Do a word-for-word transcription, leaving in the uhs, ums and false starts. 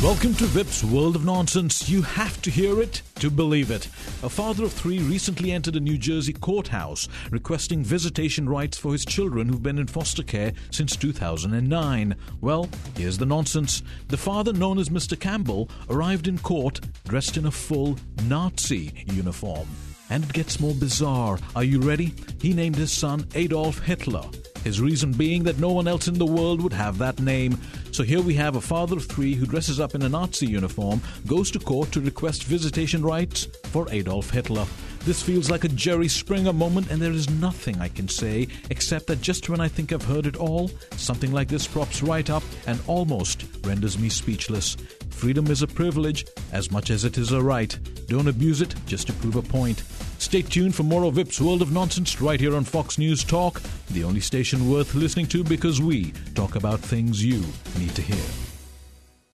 Welcome to Vip's World of Nonsense. You have to hear it to believe it. A father of three recently entered a New Jersey courthouse requesting visitation rights for his children who've been in foster care since two thousand nine. Well, here's the nonsense. The father, known as Mister Campbell, arrived in court dressed in a full Nazi uniform. And it gets more bizarre. Are you ready? He named his son Adolf Hitler. His reason being that no one else in the world would have that name. So here we have a father of three who dresses up in a Nazi uniform, goes to court to request visitation rights for Adolf Hitler. This feels like a Jerry Springer moment, and there is nothing I can say except that just when I think I've heard it all, something like this props right up and almost renders me speechless. Freedom is a privilege as much as it is a right. Don't abuse it just to prove a point. Stay tuned for more of Vip's World of Nonsense right here on Fox News Talk, the only station worth listening to because we talk about things you need to hear.